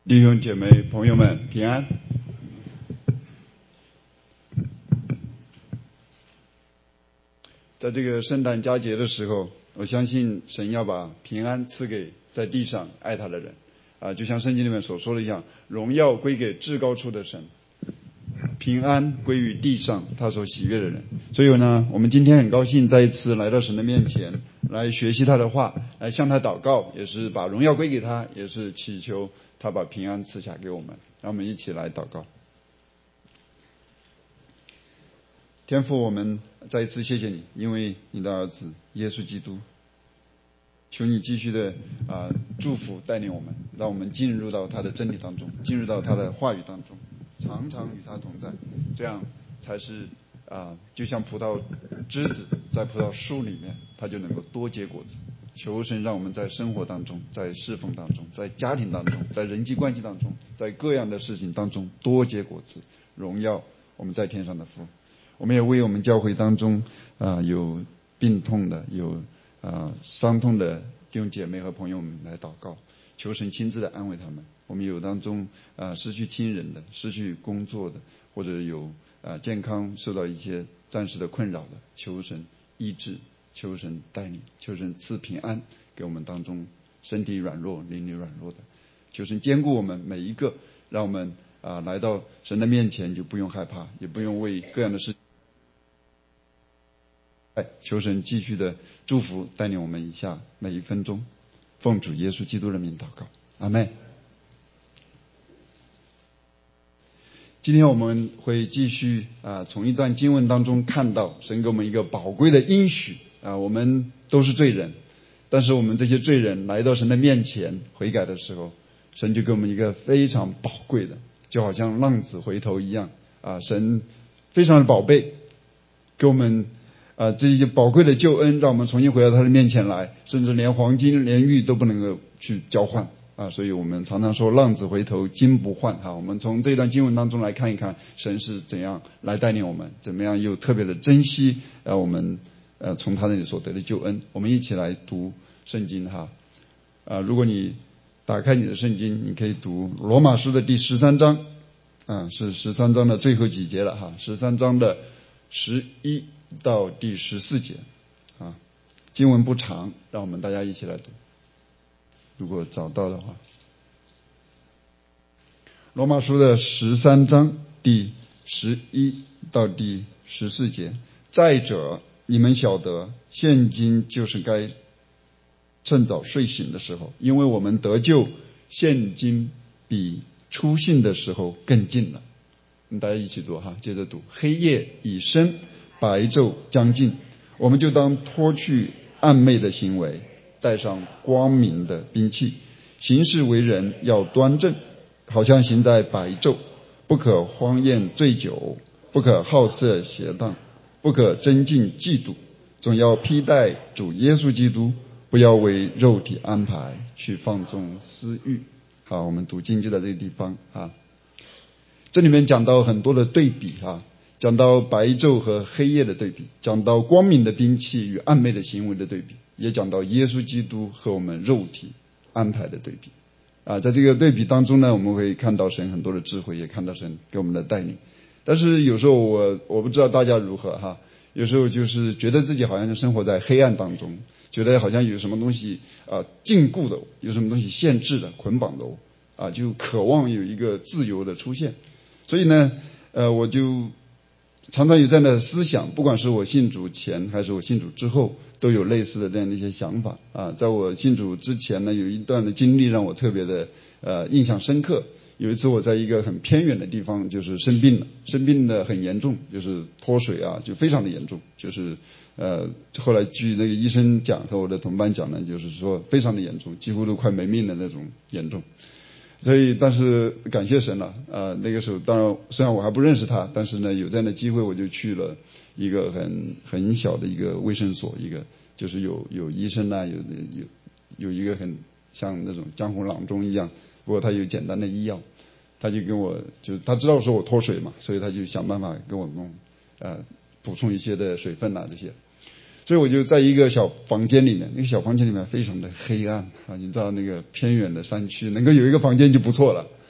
弟兄姐妹朋友们平安。在这个圣诞佳节的时候，我相信神要把平安赐给在地上爱他的人就像圣经里面所说的一样，荣耀归给至高处的神，平安归于地上他所喜悦的人。所以呢，我们今天很高兴再一次来到神的面前，来学习他的话，来向他祷告，也是把荣耀归给他，也是祈求他把平安赐下给我们。让我们一起来祷告。天父，我们再一次谢谢你，因为你的儿子耶稣基督，求你继续的祝福带领我们，让我们进入到他的真理当中，进入到他的话语当中，常常与他同在，这样才是就像葡萄枝子在葡萄树里面，它就能够多结果子。求神让我们在生活当中，在侍奉当中，在家庭当中，在人际关系当中，在各样的事情当中多结果子，荣耀我们在天上的父。我们也为我们教会当中有病痛的，有伤痛的弟兄姐妹和朋友们来祷告，求神亲自的安慰他们。我们有当中失去亲人的，失去工作的，或者有健康受到一些暂时的困扰的，求神医治，求神带领，求神赐平安给我们当中身体软弱灵里软弱的，求神坚固我们每一个，让我们来到神的面前就不用害怕，也不用为各样的事情。求神继续的祝福带领我们以下每一分钟，奉主耶稣基督的名祷告，阿们。今天我们会继续从一段经文当中看到神给我们一个宝贵的应许我们都是罪人，但是我们这些罪人来到神的面前悔改的时候，神就给我们一个非常宝贵的，就好像浪子回头一样神非常的宝贝，给我们这些宝贵的救恩，让我们重新回到他的面前来，甚至连黄金连玉都不能够去交换所以我们常常说浪子回头金不换我们从这段经文当中来看一看神是怎样来带领我们，怎么样又特别的珍惜我们从他那里所得的救恩。我们一起来读圣经如果你打开你的圣经，你可以读罗马书的第13章是13章的最后几节了13章的11到第14节经文不长，让我们大家一起来读，如果找到的话。罗马书的13章第11到第14节，再者你们晓得，现今就是该趁早睡醒的时候，因为我们得救现今比初信的时候更近了。大家一起读接着读，黑夜已深，白昼将近，我们就当脱去暗昧的行为，带上光明的兵器，行事为人要端正，好像行在白昼，不可荒宴醉酒，不可好色邪荡，不可争竞嫉妒，总要披戴主耶稣基督，不要为肉体安排去放纵私欲。好，我们读经就在这个地方这里面讲到很多的对比讲到白昼和黑夜的对比，讲到光明的兵器与暗昧的行为的对比，也讲到耶稣基督和我们肉体安排的对比在这个对比当中呢，我们会看到神很多的智慧，也看到神给我们的带领。但是有时候我不知道大家如何有时候就是觉得自己好像生活在黑暗当中，觉得好像有什么东西禁锢的，有什么东西限制的捆绑的就渴望有一个自由的出现。所以呢我就常常有这样的思想，不管是我信主前还是我信主之后，都有类似的这样的一些想法在我信主之前呢，有一段的经历让我特别的印象深刻。有一次我在一个很偏远的地方就是生病的很严重，就是脱水就非常的严重，就是后来据那个医生讲和我的同伴讲呢，就是说非常的严重，几乎都快没命的那种严重。所以但是感谢神了那个时候当然虽然我还不认识他，但是呢有这样的机会，我就去了一个很小的一个卫生所，一个就是有医生有一个很像那种江湖郎中一样，不过他有简单的医药，他就跟我就是他知道说我脱水嘛，所以他就想办法给我弄补充一些的水分这些。所以我就在一个小房间里面，非常的黑暗你知道那个偏远的山区能够有一个房间就不错了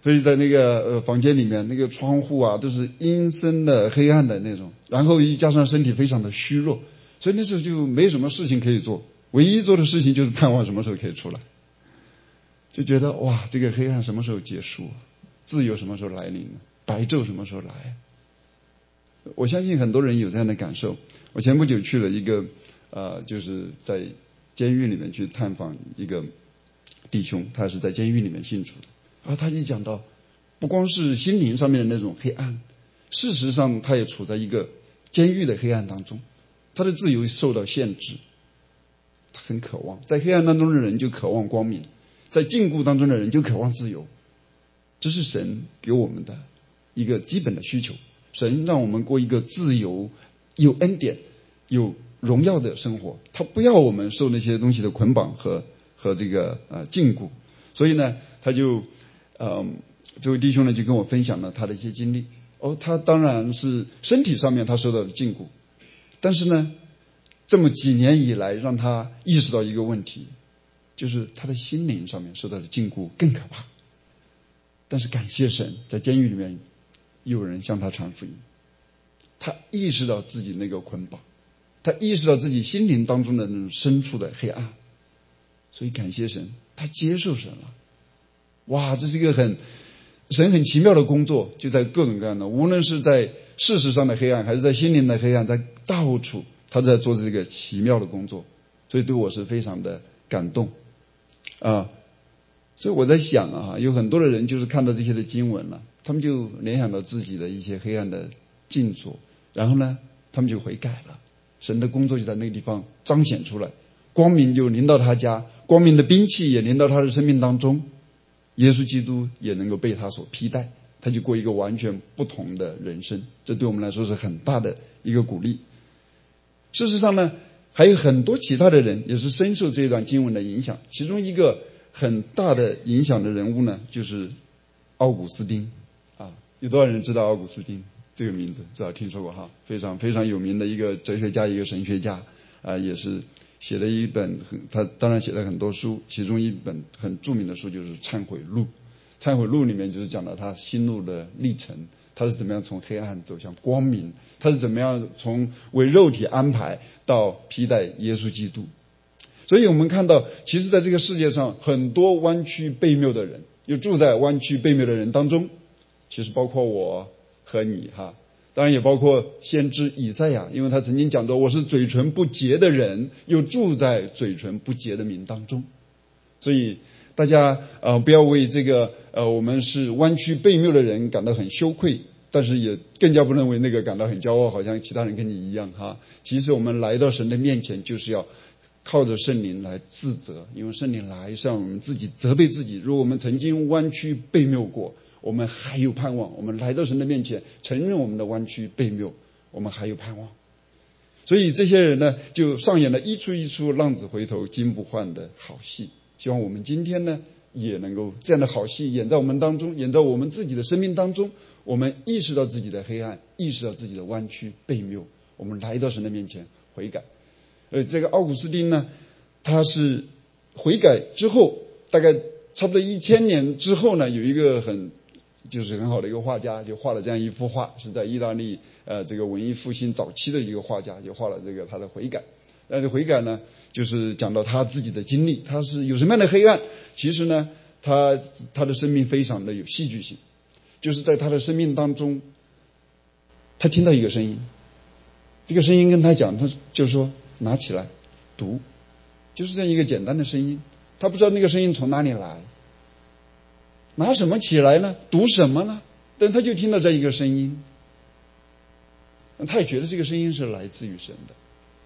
所以在那个房间里面，那个窗户啊都是阴森的、黑暗的那种，然后一加上身体非常的虚弱，所以那时候就没什么事情可以做，唯一做的事情就是盼望什么时候可以出来，就觉得哇，这个黑暗什么时候结束，自由什么时候来临，白昼什么时候来。我相信很多人有这样的感受。我前不久去了一个就是在监狱里面去探访一个弟兄，他是在监狱里面信主的。然后他就讲到，不光是心灵上面的那种黑暗，事实上他也处在一个监狱的黑暗当中，他的自由受到限制，他很渴望，在黑暗当中的人就渴望光明，在禁锢当中的人就渴望自由。这是神给我们的一个基本的需求，神让我们过一个自由、有恩典、有荣耀的生活，他不要我们受那些东西的捆绑和这个禁锢。所以呢，他就这位弟兄呢就跟我分享了他的一些经历。他当然是身体上面他受到了禁锢，但是呢，这么几年以来让他意识到一个问题，就是他的心灵上面受到的禁锢更可怕。但是感谢神，在监狱里面有人向他传福音，他意识到自己那个捆绑，他意识到自己心灵当中的那种深处的黑暗，所以感谢神，他接受神了。哇，这是一个神很奇妙的工作，就在各种各样的，无论是在事实上的黑暗，还是在心灵的黑暗，在到处他都在做这个奇妙的工作，所以对我是非常的感动啊。所以我在想啊，有很多的人就是看到这些的经文了，他们就联想到自己的一些黑暗的境所，然后呢，他们就悔改了，神的工作就在那个地方彰显出来，光明就临到他家，光明的兵器也临到他的生命当中，耶稣基督也能够被他所披戴，他就过一个完全不同的人生，这对我们来说是很大的一个鼓励。事实上呢，还有很多其他的人也是深受这一段经文的影响，其中一个很大的影响的人物呢，就是奥古斯丁啊。有多少人知道奥古斯丁这个名字？至少听说过哈，非常非常有名的一个哲学家，一个神学家啊，也是写了一本他当然写了很多书，其中一本很著名的书就是《忏悔录》。《忏悔录》里面就是讲到他心路的历程，他是怎么样从黑暗走向光明，他是怎么样从为肉体安排到披戴耶稣基督。所以我们看到，其实在这个世界上，很多弯曲悖谬的人，又住在弯曲悖谬的人当中，其实包括我和你哈，当然也包括先知以赛亚，因为他曾经讲到，我是嘴唇不洁的人，又住在嘴唇不洁的民当中。所以大家不要为这个我们是弯曲悖谬的人感到很羞愧，但是也更加不能为那个感到很骄傲，好像其他人跟你一样哈。其实我们来到神的面前，就是要靠着圣灵来自责，因为圣灵来是让我们自己责备自己。如果我们曾经弯曲悖谬过，我们还有盼望。我们来到神的面前，承认我们的弯曲悖谬，我们还有盼望。所以这些人呢，就上演了一出一出浪子回头金不换的好戏。希望我们今天呢，也能够这样的好戏演在我们当中，演在我们自己的生命当中。我们意识到自己的黑暗，意识到自己的弯曲悖谬，我们来到神的面前悔改。这个奥古斯丁呢，他是悔改之后，大概差不多1000年之后呢，有一个很好的一个画家，就画了这样一幅画，是在意大利这个文艺复兴早期的一个画家，就画了这个他的悔改。但是悔改呢，就是讲到他自己的经历，他是有什么样的黑暗？其实呢，他的生命非常的有戏剧性，就是在他的生命当中，他听到一个声音，这个声音跟他讲，他就说拿起来读，就是这样一个简单的声音，他不知道那个声音从哪里来，拿什么起来呢？读什么呢？但他就听到这一个声音，他也觉得这个声音是来自于神的，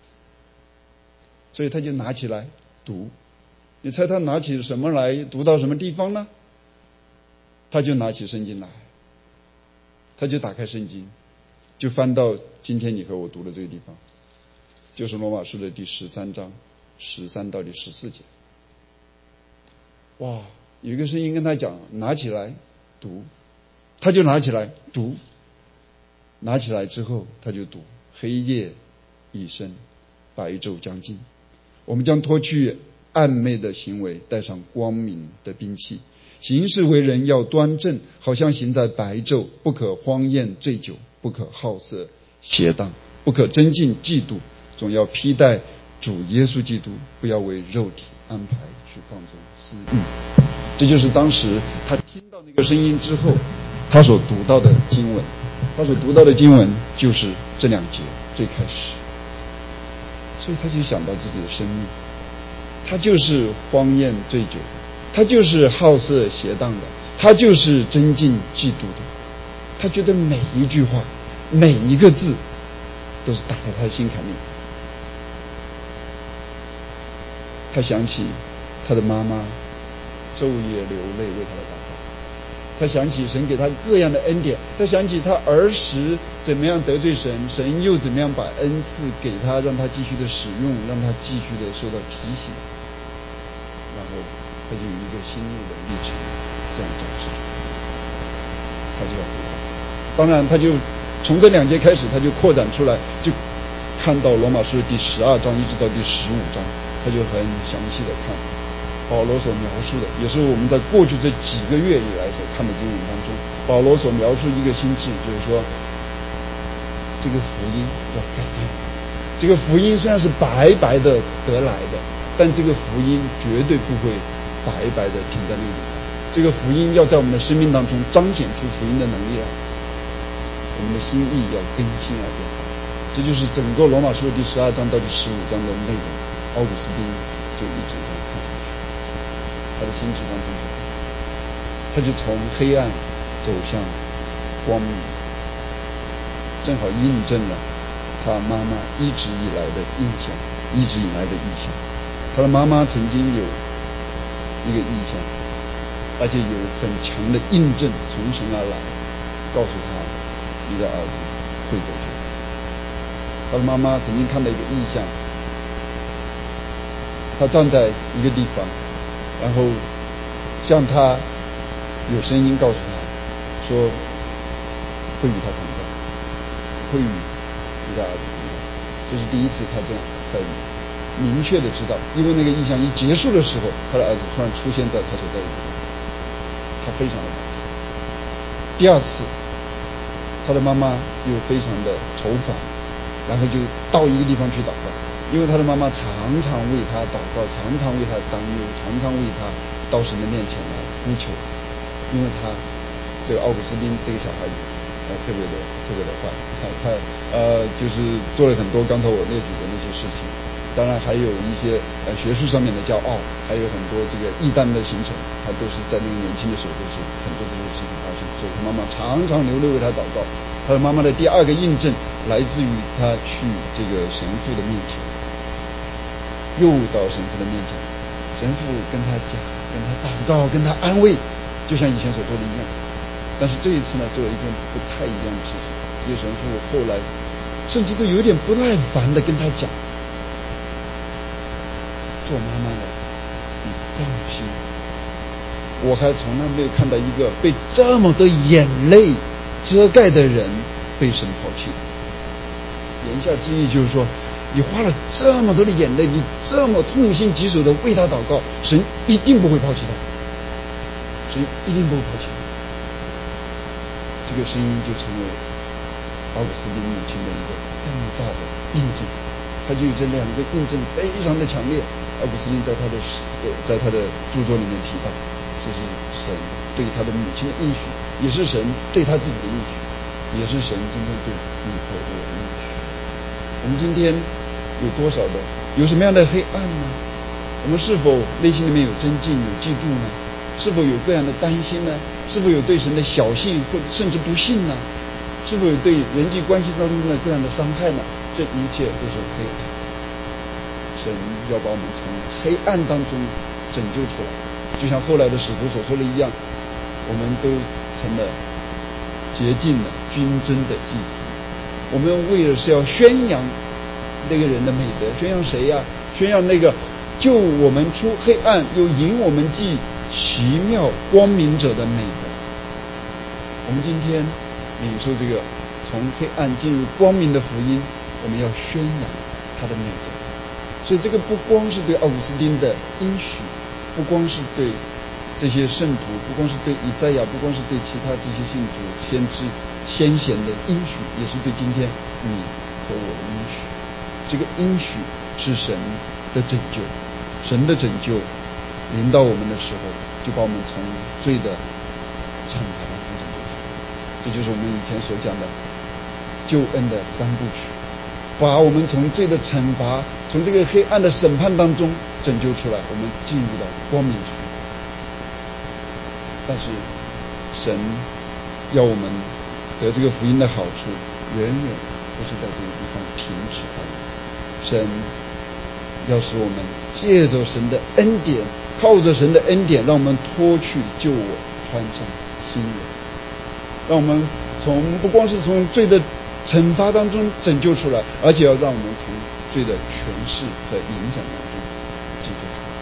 所以他就拿起来读。你猜他拿起什么来读到什么地方呢？他就拿起圣经来，他就打开圣经，就翻到今天你和我读的这个地方，就是罗马书的第13章13到第14节。哇，有一个声音跟他讲，拿起来读，他就拿起来读，拿起来之后他就读，黑夜已深，白昼将近，我们将脱去暗昧的行为，带上光明的兵器， 行事为人要端正，好像行在白昼，不可荒宴醉酒，不可好色邪荡，不可争竞嫉妒，总要披戴主耶稣基督，不要为肉体安排去放纵私欲。这就是当时他听到那个声音之后他所读到的经文，他所读到的经文就是这2节最开始，所以他就想到自己的生命，他就是荒宴醉酒的，他就是好色邪荡的，他就是争竞嫉妒的。他觉得每一句话每一个字都是打在他的心坎里。他想起他的妈妈昼夜流泪为他的祷告，他想起神给他各样的恩典，他想起他儿时怎么样得罪神，神又怎么样把恩赐给他，让他继续的使用，让他继续的受到提醒，然后他就有一个心路的历程这样展示出来，他就要回答。当然他就从这2节开始，他就扩展出来，就看到罗马书第12章一直到第15章，他就很详细的看保罗所描述的，也是我们在过去这几个月以来所看的经文当中，保罗所描述一个心智，就是说这个福音要改变。这个福音虽然是白白的得来的，但这个福音绝对不会白白的停在那个地方，这个福音要在我们的生命当中彰显出福音的能力来，我们的心意要更新而变化。这就是整个罗马书的第12章到第15章的内容。奥古斯丁就一直这样看下去，他的心智当中，他就从黑暗走向光明，正好印证了他妈妈一直以来的印象，一直以来的意向。他的妈妈曾经有一个意向，而且有很强的印证从神而来，告诉他你的儿子会得救。他的妈妈曾经看到一个意象，他站在一个地方，然后向他有声音告诉他说会与他同在，会与你的儿子同在。这是第一次他这样很明确的知道，因为那个意象一结束的时候，他的儿子突然出现在他所在的地方，他非常的感动。第2次他的妈妈又非常的愁烦，然后就到一个地方去祷告，因为他的妈妈常常为他祷告，常常为他担忧，常常为他到神的面前来呼求，因为他这个奥古斯丁这个小孩子特别的坏，他就是做了很多刚才我列举的那些事情，当然还有一些学术上面的骄傲，还有很多这个异端的形成，他都是在那个年轻的时候都是很多这些事情发生，所以他妈妈常常流泪为他祷告。他的妈妈的第2个印证来自于他去这个神父的面前，又到神父的面前，神父跟他讲，跟他祷告，跟他安慰，就像以前所做的一样。但是这一次呢，做了一件不太一样的事情。这个神父后来甚至都有点不耐烦的跟他讲，做妈妈的你放心，我还从来没有看到一个被这么多眼泪遮盖的人被神抛弃。言下之意就是说，你花了这么多的眼泪，你这么痛心疾首的为他祷告，神一定不会抛弃他，神一定不会抛弃他。这个声音就成为奥古斯丁母亲的一个更大的印证，他就有这2个印证非常的强烈。奥古斯丁在他的著作里面提到，这是神对他的母亲的应许，也是神对他自己的应许，也是神今天对你和我的应许。我们今天有多少的有什么样的黑暗呢？我们是否内心里面有争竞有嫉妒呢？是否有各样的担心呢？是否有对神的小信或甚至不信呢？是否有对人际关系当中的各样的伤害呢？这一切都是黑暗，神要把我们从黑暗当中拯救出来，就像后来的使徒所说的一样，我们都成了洁净的君尊的祭司。我们为的是要宣扬那个人的美德，宣扬谁呀？宣扬那个救我们出黑暗又引我们进奇妙光明者的美德。我们今天领受这个从黑暗进入光明的福音，我们要宣扬他的美德。所以这个不光是对奥古斯丁的应许，不光是对这些圣徒，不光是对以赛亚，不光是对其他这些信徒、先知、先贤的应许，也是对今天你和我的应许。这个应许是神的拯救，神的拯救临到我们的时候，就把我们从罪的惩罚当中拯救出来。这就是我们以前所讲的救恩的三部曲，把我们从罪的惩罚，从这个黑暗的审判当中拯救出来，我们进入到光明中。但是神要我们得这个福音的好处，远远不是在这个地方停止而已。神要使我们借着神的恩典，靠着神的恩典，让我们脱去旧我，穿上新人，让我们不光是从罪的惩罚当中拯救出来，而且要让我们从罪的权势和影响当中拯救出来。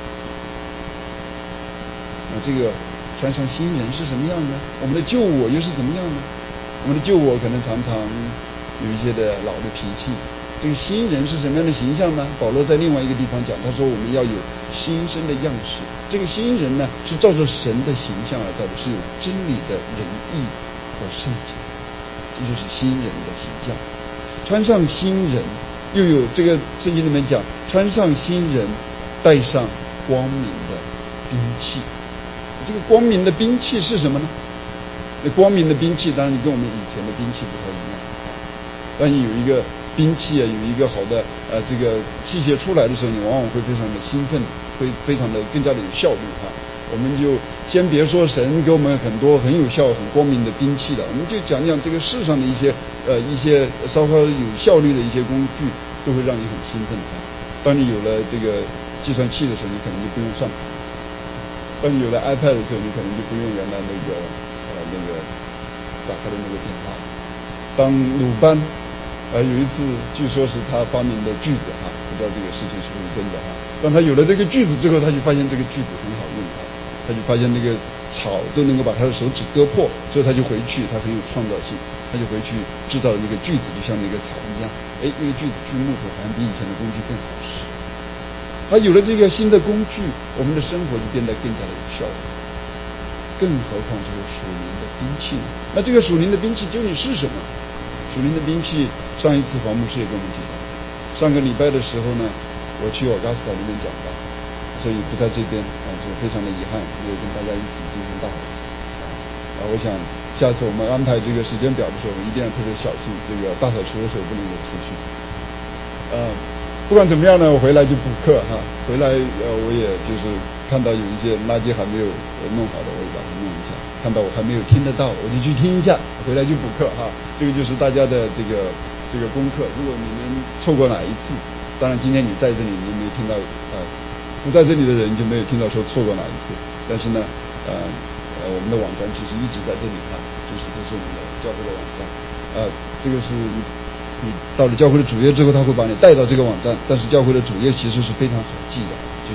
那这个穿上新人是什么样呢？我们的旧我又是怎么样呢？我们的旧我可能常常有一些的老的脾气。这个新人是什么样的形象呢？保罗在另外一个地方讲，他说我们要有新生的样式。这个新人呢，是照着神的形象而造的，是有真理的仁义和圣洁，这就是新人的形象。穿上新人，又有这个圣经里面讲，穿上新人，带上光明的兵器。这个光明的兵器是什么呢？那光明的兵器当然跟我们以前的兵器不太一样，但是有一个兵器啊，有一个好的这个器械出来的时候，你往往会非常的兴奋，会非常的更加的有效率哈。我们就先别说神给我们很多很有效、很光明的兵器了，我们就讲讲这个世上的一些稍稍有效率的一些工具，都会让你很兴奋哈。当你有了这个计算器的时候，你可能就不用算盘；当你有了 iPad 的时候，你可能就不用原来那个打开的那个电话。当鲁班有一次据说是他发明的锯子哈，不知道这个事情是不是真的哈。当他有了这个锯子之后，他就发现这个锯子很好用哈，他就发现那个草都能够把他的手指割破，所以他就回去，他很有创造性，他就回去制造了那个锯子，就像那个草一样，那个锯子锯木头好像比以前的工具更好使。他有了这个新的工具，我们的生活就变得更加的有效率。更何况这个属灵的兵器呢？那这个属灵的兵器究竟是什么？属灵的兵器，上一次黄牧师也跟我们提到，上个礼拜的时候呢，我去奥加斯塔里面讲到，所以不在这边就非常的遗憾，没有跟大家一起进行大会我想下次我们安排这个时间表的时候，我们一定要特别小心，这个大扫除的时候不能有出去。不管怎么样呢，我回来就补课哈。回来我也就是看到有一些垃圾还没有弄好的，我也把它弄一下。看到我还没有听得到，我就去听一下，回来就补课哈。这个就是大家的这个功课。如果你们错过哪一次，当然今天你在这里，你没有听到不在这里的人就没有听到说错过哪一次。但是呢我们的网站其实一直在这里哈，就是这是我们的教会的网站。这个是你到了教会的主页之后，他会把你带到这个网站，但是教会的主页其实是非常好记的，就是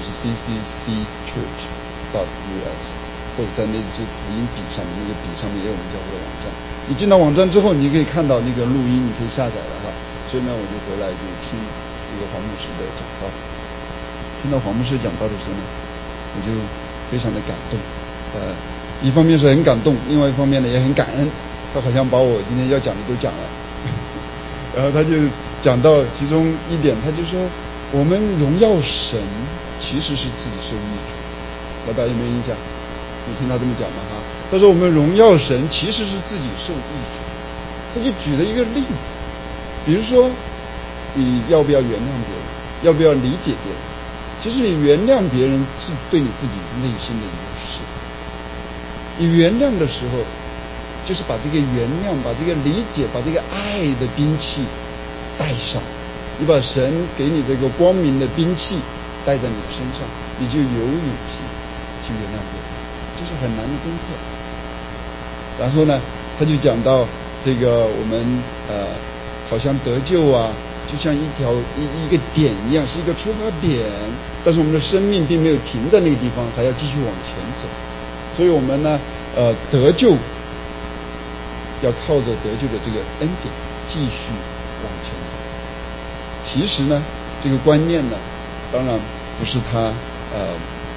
cccchurch.us， 或者在那支福音笔上面，那个笔上面也有我们教会的网站。你进到网站之后，你可以看到那个录音，你可以下载了哈。所以呢，我就回来就听这个黄牧师的讲道。听到黄牧师讲道的时候呢，我就非常的感动。一方面是很感动，另外一方面呢也很感恩。他好像把我今天要讲的都讲了。然后他就讲到其中一点，他就说我们荣耀神其实是自己受益处。大家有没有印象？你听他这么讲吗？哈，他说我们荣耀神其实是自己受益处。他就举了一个例子，比如说你要不要原谅别人，要不要理解别人？其实你原谅别人是对你自己内心的一个事。你原谅的时候，就是把这个原谅，把这个理解，把这个爱的兵器带上。你把神给你这个光明的兵器带在你的身上，你就有勇气去原谅别人，这是很难的功课。然后呢，他就讲到这个我们好像得救啊，就像一个点一样，是一个出发点，但是我们的生命并没有停在那个地方，还要继续往前走。所以我们呢得救要靠着得救的这个恩典继续往前走。其实呢，这个观念呢，当然不是他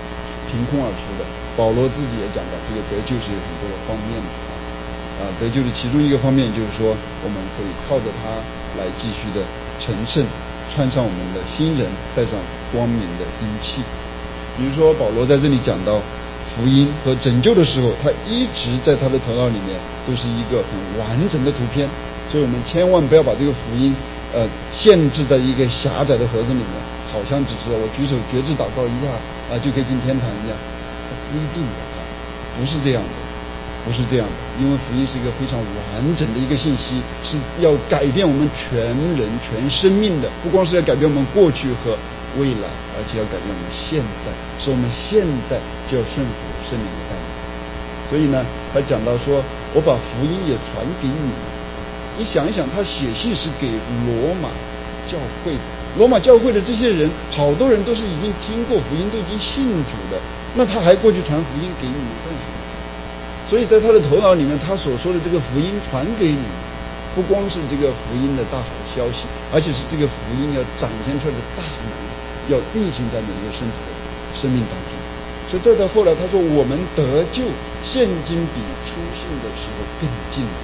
凭空而出的。保罗自己也讲到，这个得救是有很多的方面的得救的其中一个方面就是说，我们可以靠着他来继续的成圣，穿上我们的新人，带上光明的兵器。比如说保罗在这里讲到福音和拯救的时候，他一直在他的头脑里面都是一个很完整的图片，所以我们千万不要把这个福音限制在一个狭窄的盒子里面，好像只是我举手决志祷告一下就可以进天堂一样，不一定的不是这样的，不是这样的。因为福音是一个非常完整的一个信息，是要改变我们全人全生命的，不光是要改变我们过去和未来，而且要改变我们现在，使我们现在就要顺服圣灵的带领。所以呢，他讲到说，我把福音也传给你们。你想一想，他写信是给罗马教会的，罗马教会的这些人，好多人都是已经听过福音，都已经信主的，那他还过去传福音给你们干什么？所以在他的头脑里面，他所说的这个福音传给你们，不光是这个福音的大好消息，而且是这个福音要展现出来的大能，要运行在每一个生命当中。所以再到后来，他说我们得救，现今比初信的时候更近了。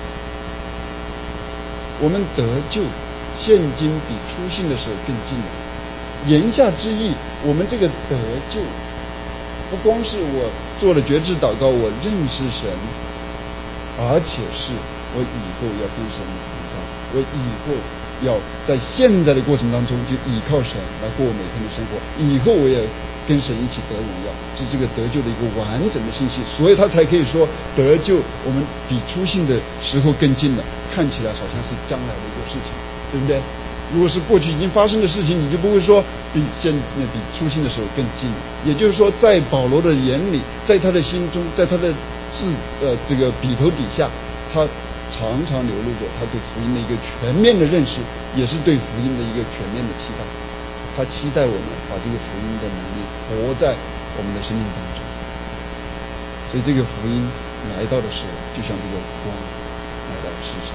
我们得救，现今比初信的时候更近了。言下之意，我们这个得救，不光是我做了决志祷告，我认识神，而且是我以后要跟神同在，我以后要在现在的过程当中就依靠神来过我每天的生活，以后我也跟神一起得荣耀，是这个得救的一个完整的信息。所以他才可以说得救我们比初信的时候更近了，看起来好像是将来的一个事情，对不对？如果是过去已经发生的事情，你就不会说比初信的时候更近。也就是说，在保罗的眼里，在他的心中，在他的这个笔头底下，他常常流露着他对福音的一个全面的认识，也是对福音的一个全面的期待。他期待我们把这个福音的能力活在我们的生命当中。所以这个福音来到的时候，就像这个光来到世上，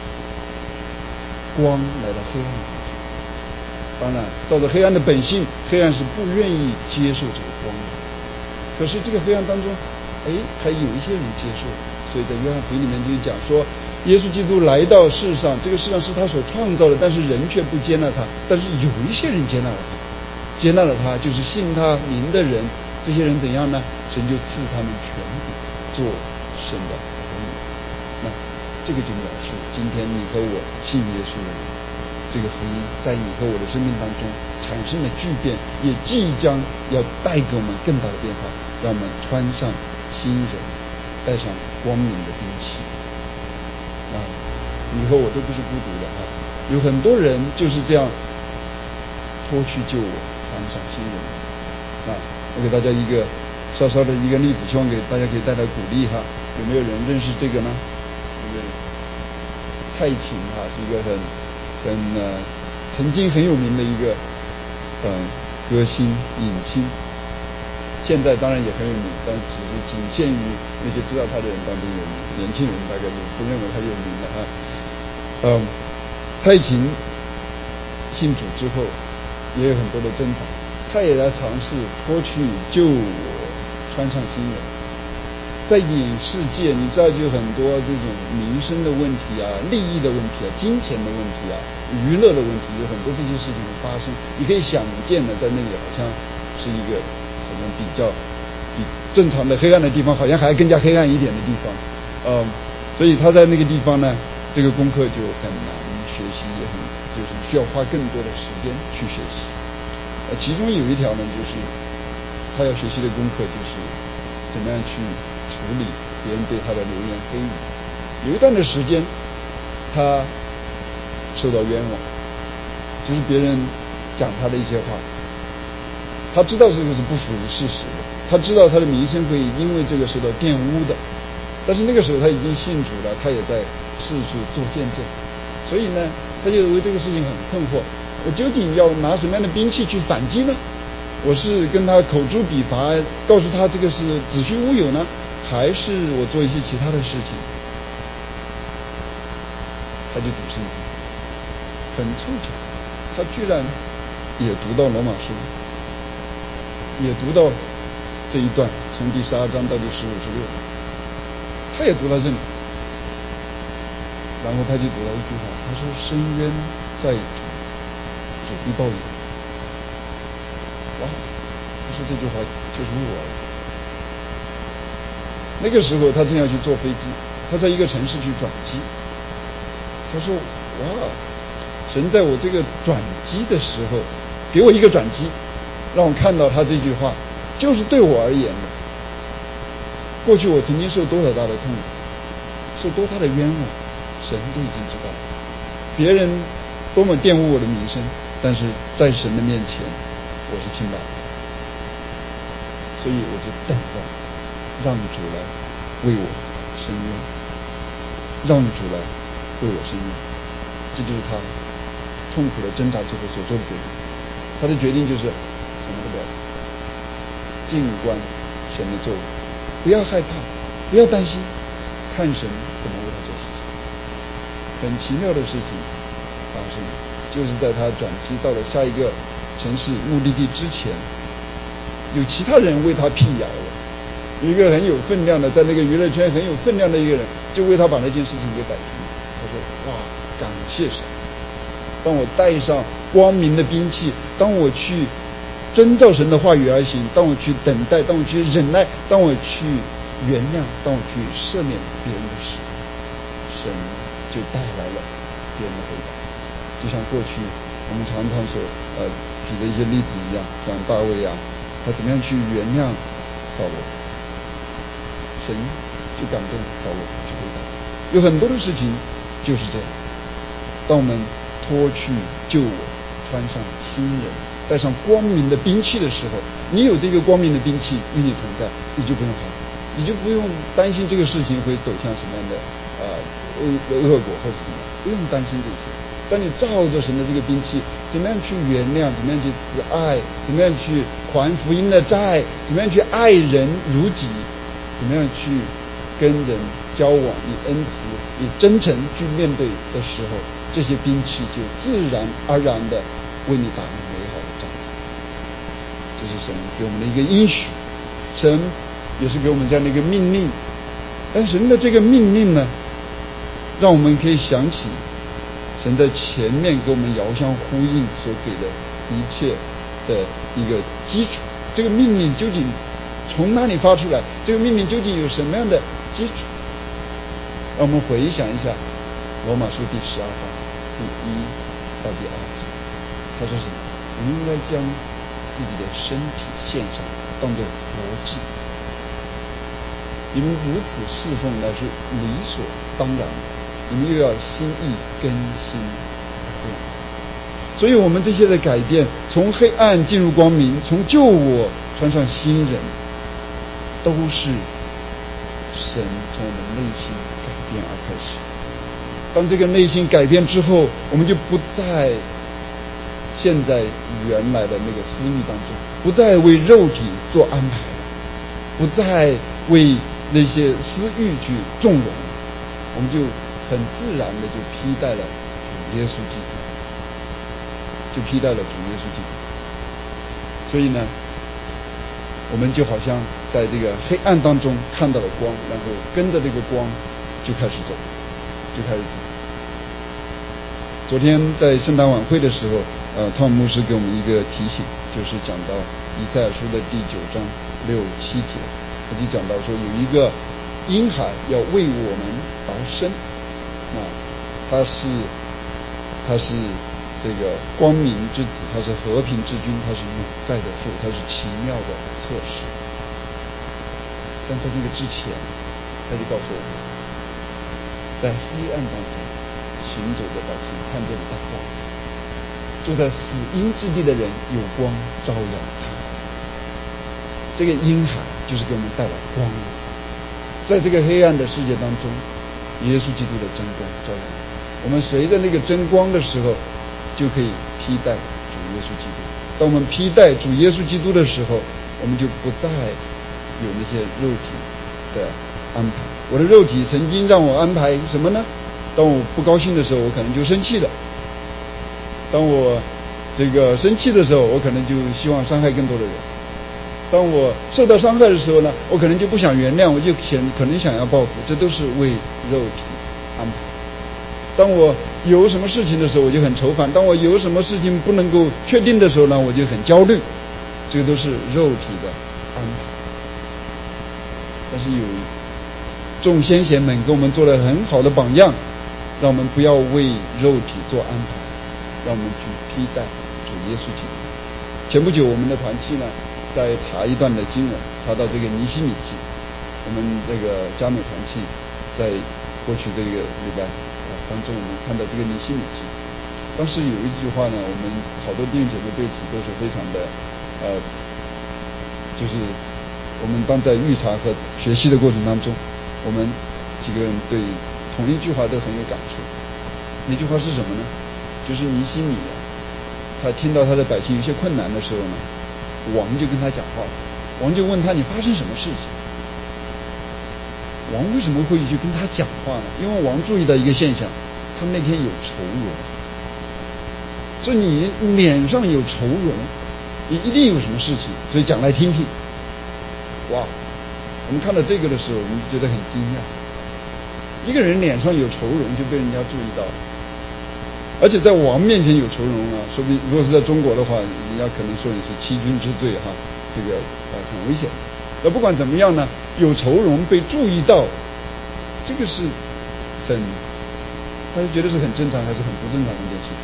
光来到黑暗当中。当然照着黑暗的本性，黑暗是不愿意接受这个光的，可是这个黑暗当中还有一些人接受。所以在约翰福音里面就讲说，耶稣基督来到世上，这个世上是他所创造的，但是人却不接纳他。但是有一些人接纳了他，接纳了他，就是信他名的人。这些人怎样呢？神就赐他们权柄做神的儿女。那这个就表示今天你和我信耶稣的人，这个福音在你和我的生命当中产生了巨变，也即将要带给我们更大的变化，让我们穿上新人，带上光明的兵器。你和我都不是孤独的有很多人就是这样脱去旧我，穿上新人。我给大家一个稍稍的一个例子，希望给大家可以带来鼓励有没有人认识这个呢？蔡琴是一个曾经很有名的一个歌星影星，现在当然也很有名，但只是仅限于那些知道他的人当中有名，年轻人大概就不认为他有名了蔡琴信主之后也有很多的挣扎，他也在尝试脱去旧我，穿上新人。在影视界，你知道就很多这种民生的问题利益的问题金钱的问题娱乐的问题，有很多这些事情的发生。你可以想见的，在那里好像是一个好像比正常的黑暗的地方，好像还更加黑暗一点的地方所以他在那个地方呢，这个功课就很难学习，也就是需要花更多的时间去学习。其中有一条呢，就是他要学习的功课就是怎么样去处理别人对他的流言蜚语。有一段的时间他受到冤枉，就是别人讲他的一些话，他知道这个是不属于事实的，他知道他的名声会因为这个受到玷污的，但是那个时候他已经信主了，他也在世俗做见证，所以呢他就为这个事情很困惑，我究竟要拿什么样的兵器去反击呢？我是跟他口诛笔伐，告诉他这个是子虚乌有呢，还是我做一些其他的事情？他就读圣经，很凑巧，他居然也读到罗马书，也读到这一段，从第12章到第15、16，他也读到这里，然后他就读了一句话，他说：“深渊在主，主必报应。”哇！他说这句话就是为我而读。那个时候他正要去坐飞机，他在一个城市去转机。他说：“哇，神在我这个转机的时候，给我一个转机，让我看到他这句话，就是对我而言的。过去我曾经受多少大的痛苦，受多大的冤枉，神都已经知道了。别人多么玷污我的名声，但是在神的面前，我是清白的。所以我就等着，让主来为我伸冤，让主来为我伸冤。这就是他痛苦的挣扎之后所做的决定。他的决定就是什么都不要，静观神的作为，不要害怕，不要担心，看神怎么为他做事情。很奇妙的事情发生，就是在他转机到了下一个城市目的地之前，有其他人为他辟谣了。一个很有分量的，在那个娱乐圈很有分量的一个人，就为他把那件事情给摆平了。他说：“哇，感谢神！当我带上光明的兵器，当我去遵照神的话语而行，当我去等待，当我去忍耐，当我去原谅，当我去赦免别人的时候，神就带来了别人的回答。就像过去我们常常所举的一些例子一样，像大卫啊，他怎么样去原谅扫罗，神就感动扫罗去回答。有很多的事情就是这样，当我们脱去旧我，穿上新人，带上光明的兵器的时候，你有这个光明的兵器与你同在，你就不用害怕，你就不用担心这个事情会走向什么样的恶果或者什么，不用担心这些。当你照着神的这个兵器，怎么样去原谅，怎么样去慈爱，怎么样去还福音的债，怎么样去爱人如己，怎么样去跟人交往，以恩慈以真诚去面对的时候，这些兵器就自然而然的为你打了美好的仗。这是神给我们的一个应许，神也是给我们这样的一个命令。但神的这个命令呢，让我们可以想起神在前面给我们遥相呼应所给的一切的一个基础。这个命令究竟从哪里发出来？这个命令究竟有什么样的基础？让我们回想一下罗马书第12章第1到第2节，他说什么？我们应该将自己的身体献上，当作活祭。你们如此侍奉乃是理所当然的，你们又要心意更新而变。所以我们这些的改变，从黑暗进入光明，从旧我穿上新人，都是神从我们内心改变而开始。当这个内心改变之后，我们就不再陷在原来的那个私欲当中，不再为肉体做安排了，不再为那些私欲去纵容，我们就很自然的就披戴了主耶稣基督，就披戴了主耶稣基督。所以呢，我们就好像在这个黑暗当中看到了光，然后跟着这个光就开始走。昨天在圣诞晚会的时候，汤姆牧师给我们一个提醒，就是讲到以赛亚书的第9章6、7节，他就讲到说有一个婴孩要为我们而生，他是这个光明之子，他是和平之君，他是永在的父，他是奇妙的策士。但在那个之前，他就告诉我们，在黑暗当中行走的百姓看见了大光，住在死荫之地的人有光照耀他。这个婴孩就是给我们带来光，在这个黑暗的世界当中，耶稣基督的真光照耀我们。随着那个真光的时候，就可以披戴主耶稣基督。当我们披戴主耶稣基督的时候，我们就不再有那些肉体的安排。我的肉体曾经让我安排什么呢？当我不高兴的时候，我可能就生气了。当我这个生气的时候，我可能就希望伤害更多的人。 当我受到伤害的时候呢，我可能就不想原谅，我就可能想要报复，这都是为肉体安排。当我有什么事情的时候，我就很愁烦；当我有什么事情不能够确定的时候呢，我就很焦虑。这个都是肉体的安排。但是有众先贤们给我们做了很好的榜样，让我们不要为肉体做安排，让我们去披戴主耶稣基督。前不久我们的团契呢，在查一段的经文，查到这个尼希米记。我们这个加美团契在过去这个礼拜当中，我们看到这个尼希米记。当时有一句话呢，我们好多弟兄姐妹对此都是非常的就是我们当在预查和学习的过程当中，我们几个人对同一句话都很有感触。那句话是什么呢？就是尼希米他听到他的百姓有些困难的时候呢，王就跟他讲话，王就问他，你发生什么事情？王为什么会去跟他讲话呢？因为王注意到一个现象，他那天有愁容。所以你脸上有愁容，你一定有什么事情，所以讲来听听。哇，我们看到这个的时候，我们觉得很惊讶。一个人脸上有愁容就被人家注意到了，而且在王面前有愁容啊，说不定如果是在中国的话，人家可能说你是欺君之罪哈，这个很危险。那不管怎么样呢，有愁容被注意到，这个是很，他就觉得是很正常还是很不正常的一件事情？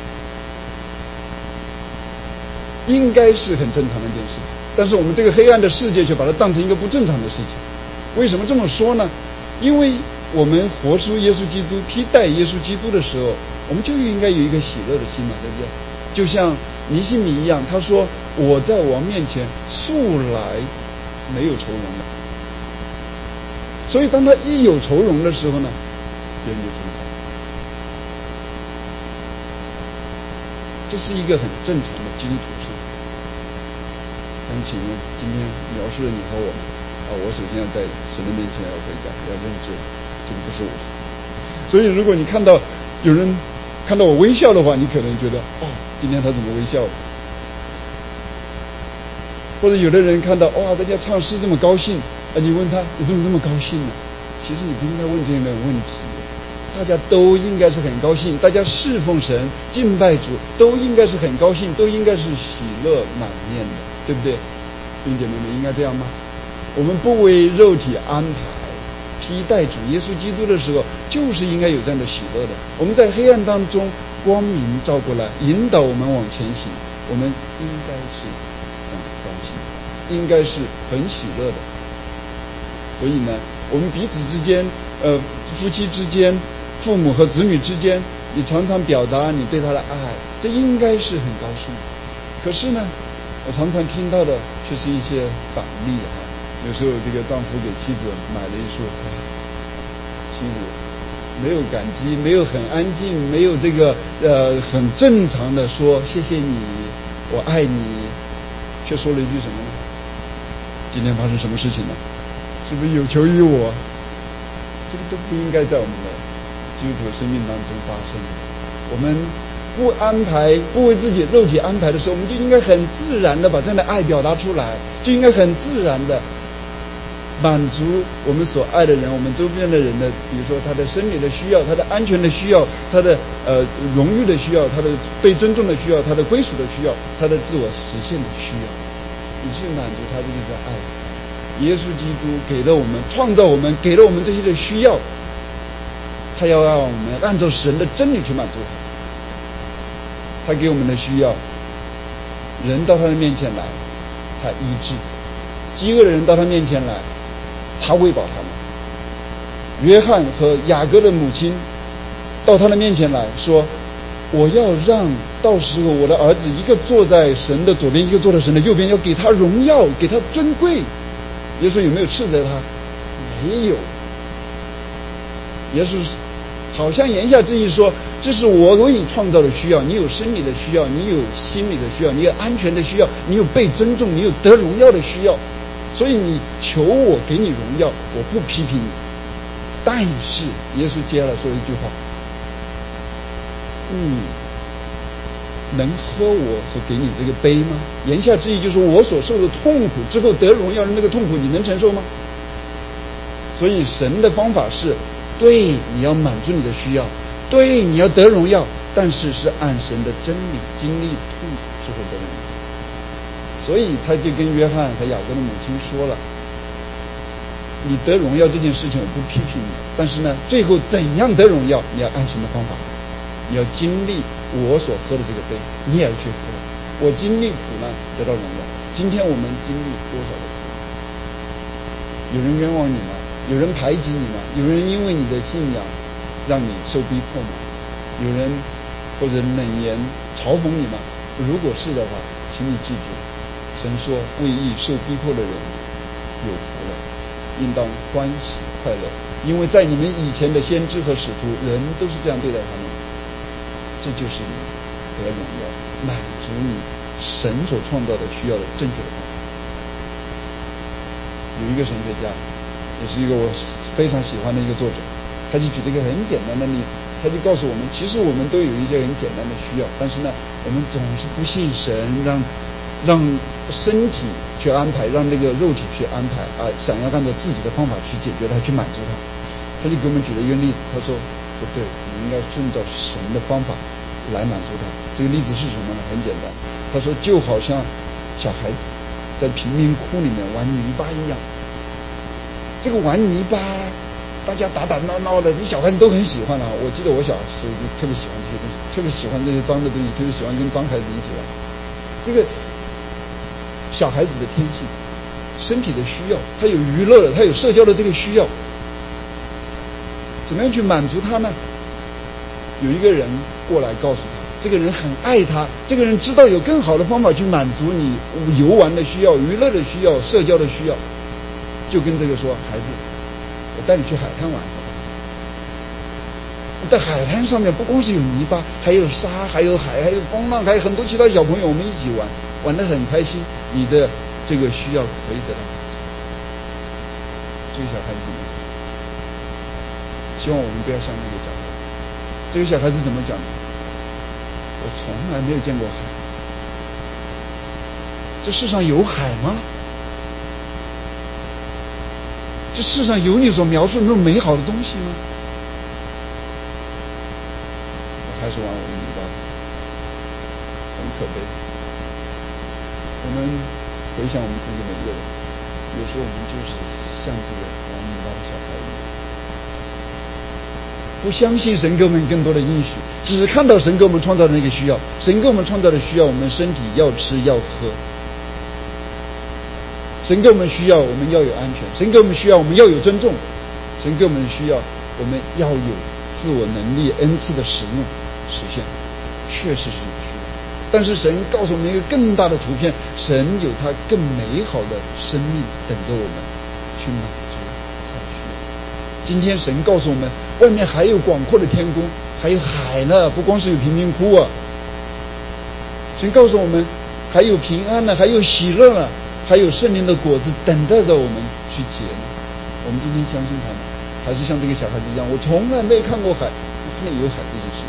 应该是很正常的一件事情，但是我们这个黑暗的世界却把它当成一个不正常的事情。为什么这么说呢？因为我们活出耶稣基督，披戴耶稣基督的时候，我们就应该有一个喜乐的心嘛，对不对？就像尼希米一样，他说我在王面前素来没有愁容的，所以当他一有愁容的时候呢，别人就知道，这是一个很正常的基督徒生活。但请问今天描述了你和我们我首先要在神的面前要悔改，要认知这个不是我。所以如果你看到有人看到我微笑的话，你可能觉得今天他怎么微笑了？或者有的人看到大家唱诗这么高兴，你问他你怎么这么高兴呢？其实你不应该问这样的问题，大家都应该是很高兴，大家侍奉神敬拜主都应该是很高兴，都应该是喜乐满面的，对不对？弟兄姐妹们应该这样吗？我们不为肉体安排披戴主耶稣基督的时候，就是应该有这样的喜乐的。我们在黑暗当中，光明照过来，引导我们往前行，我们应该是很高兴，应该是很喜乐的。所以呢，我们彼此之间夫妻之间，父母和子女之间，你常常表达你对他的爱，这应该是很高兴。可是呢，我常常听到的却是一些反例有时候这个丈夫给妻子买了一束花，妻子没有感激，没有很安静，没有这个很正常的说谢谢你，我爱你，却说了一句什么呢？今天发生什么事情了？是不是有求于我？这个都不应该在我们的基督徒生命当中发生。我们不安排，不为自己肉体安排的时候，我们就应该很自然的把这样的爱表达出来，就应该很自然的满足我们所爱的人，我们周边的人的，比如说他的生理的需要，他的安全的需要，他的荣誉的需要，他的被尊重的需要，他的归属的需要，他的自我实现的需要，你去满足他，这就是爱。耶稣基督给了我们，创造我们，给了我们这些的需要，他要让我们按照神的真理去满足他。他给我们的需要，人到他的面前来，他医治；饥饿的人到他面前来，他喂饱他们。约翰和雅各的母亲到他的面前来说，我要让到时候我的儿子一个坐在神的左边，一个坐在神的右边，要给他荣耀，给他尊贵。耶稣有没有斥责他？没有。耶稣好像言下之意说，这是我为你创造的需要，你有生理的需要，你有心理的需要，你有安全的需要，你有被尊重，你有得荣耀的需要，所以你求我给你荣耀，我不批评你。但是耶稣接下来说了一句话， 能喝我所给你这个杯吗？言下之意就是我所受的痛苦之后得荣耀的那个痛苦，你能承受吗？所以神的方法是，对，你要满足你的需要，对，你要得荣耀，但是是按神的真理经历痛苦之后得荣耀。所以他就跟约翰和雅各的母亲说了，你得荣耀这件事情我不批评你，但是呢，最后怎样得荣耀，你要按什么方法，你要经历我所喝的这个杯，你也要去喝。我经历苦难得到荣耀。今天我们经历多少的苦难？有人冤枉你吗？有人排挤你吗？有人因为你的信仰让你受逼迫吗？有人或者冷言嘲讽你吗？如果是的话，请你记住，神说为义受逼迫的人有福了，应当欢喜快乐，因为在你们以前的先知和使徒，人都是这样对待他们。这就是你得荣耀，满足你神所创造的需要的正确的方法。有一个神学家，也是一个我非常喜欢的一个作者，他就举了一个很简单的例子，他就告诉我们，其实我们都有一些很简单的需要，但是呢，我们总是不信神，让身体去安排，让那个肉体去安排啊，想要按照自己的方法去解决它，去满足它。他就给我们举了一个例子，他说不对，你应该顺照神的方法来满足它。这个例子是什么呢？很简单，他说就好像小孩子在贫民窟里面玩泥巴一样，这个玩泥巴大家打打闹闹的，这小孩子都很喜欢啊。我记得我小时候就特别喜欢这些东西，特别喜欢这些脏的东西，特别喜欢跟脏孩子一起玩。这个小孩子的天性，身体的需要，他有娱乐的，他有社交的这个需要，怎么样去满足他呢？有一个人过来告诉他，这个人很爱他，这个人知道有更好的方法去满足你游玩的需要、娱乐的需要、社交的需要，就跟这个说，孩子，我带你去海滩玩。在海滩上面不光是有泥巴，还有沙，还有海，还有风浪，还有很多其他小朋友，我们一起玩，玩得很开心，你的这个需要可以得到满足。这个小孩子怎么讲？希望我们不要像那个小孩子。这个小孩子怎么讲呢？我从来没有见过海。这世上有海吗？这世上有你所描述的那种美好的东西吗？还是玩我的泥巴，很可悲。我们回想我们自己每一个人，有时候我们就是像这个玩泥巴的小孩一样，不相信神给我们更多的应许，只看到神给我们创造的那个需要。神给我们创造的需要，我们身体要吃要喝。神给我们需要，我们要有安全；神给我们需要，我们要有尊重；神给我们需要，我们要有自我能力恩赐的使用。实现确实是有需要，但是神告诉我们一个更大的图片，神有他更美好的生命等着我们去满足他的需要。今天神告诉我们，外面还有广阔的天空，还有海呢，不光是有贫民窟啊。神告诉我们，还有平安呢，还有喜乐呢，还有圣灵的果子等待着我们去结呢。我们今天相信他们，还是像这个小孩子一样，我从来没看过海，哪里有海这件事情？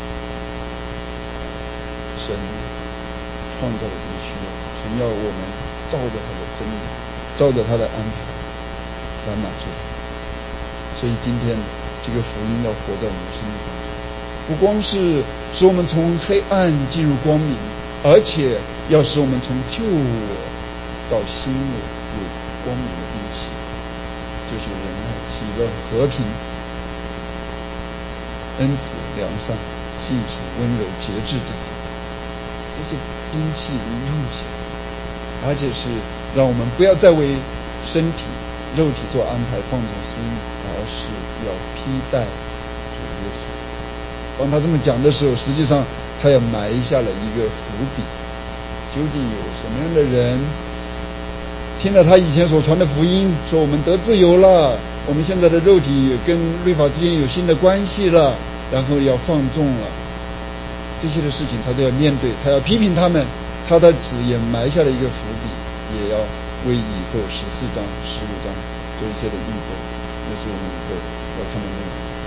神创造了这个需要，神要我们照着他的真理，照着他的安排来满足他。所以今天这个福音要活在我们生命当中，不光是使我们从黑暗进入光明，而且要使我们从旧我到新我有光明的兵器，就是仁爱、喜乐、和平、恩慈、良善、信实、温柔、节制这些兵器用起来，而且是让我们不要再为身体肉体做安排放纵私欲，而是要披戴主耶稣。当他这么讲的时候，实际上他要埋下了一个伏笔，究竟有什么样的人听了他以前所传的福音，说我们得自由了，我们现在的肉体跟律法之间有新的关系了，然后要放纵了，这些的事情他都要面对，他要批评他们，他在此也埋下了一个伏笔，也要为以后14章15章做一些的预备，那是我们以后要看的内容。但是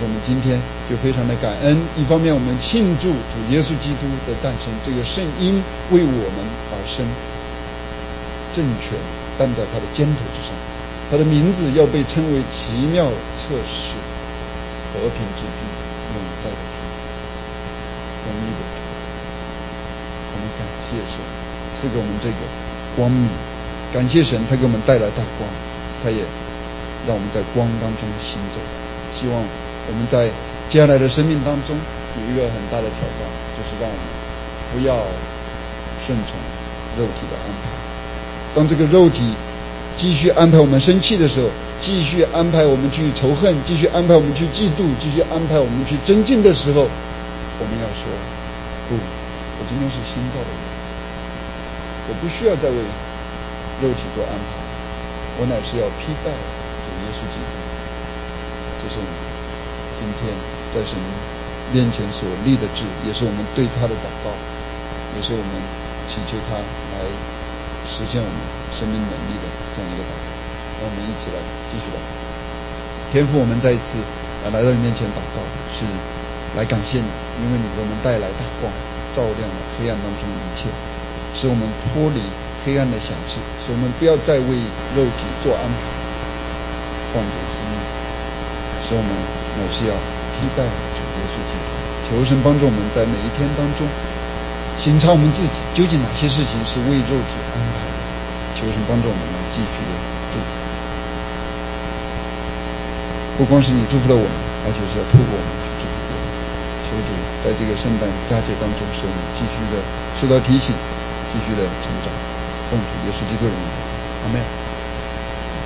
是我们今天就非常的感恩，一方面我们庆祝主耶稣基督的诞生，这个圣婴为我们而生，政权担在他的肩头之上，他的名字要被称为奇妙策士，和平之君，永在的主，公义的主。我们感谢神赐给我们这个光明，感谢神他给我们带来大光，他也让我们在光当中行走。希望我们在接下来的生命当中有一个很大的挑战，就是让我们不要顺从肉体的安排。当这个肉体继续安排我们生气的时候，继续安排我们去仇恨，继续安排我们去嫉妒，继续安排我们去争竞的时候，我们要说不，我今天是新造的人，我不需要再为肉体做安排，我乃是要披戴主耶稣基督。这是我们今天在神面前所立的志，也是我们对他的祷告，也是我们祈求他来实现我们生命能力的这样一个祷告。让我们一起来继续祷告。天父，我们再一次来到你面前祷告，是来感谢你，因为你给我们带来大光，照亮了黑暗当中的一切，使我们脱离黑暗的辖制，使我们不要再为肉体做安排，放纵私欲，使我们乃是要披戴主耶稣基督。求神帮助我们在每一天当中省察我们自己，究竟哪些事情是为肉体安排的。求神帮助我们来继续的祝福，不光是你祝福了我们，而且是要透过我们去祝福别人。求主在这个圣诞佳节当中，使我们继续的受到提醒，继续的成长，奉主耶稣基督的名，阿们。